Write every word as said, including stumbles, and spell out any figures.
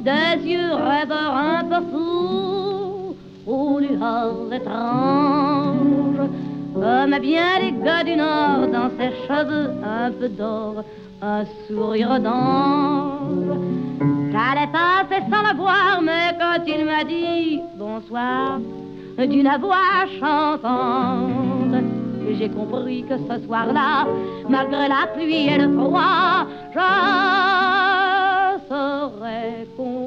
des yeux rêveurs un peu fous, au lueur étrange, comme bien les gars du Nord, dans ses cheveux un peu d'or, un sourire d'ange. J'allais passer sans le voir, mais quand il m'a dit bonsoir, d'une voix chantante, j'ai compris que ce soir-là, malgré la pluie et le froid, je serais contente.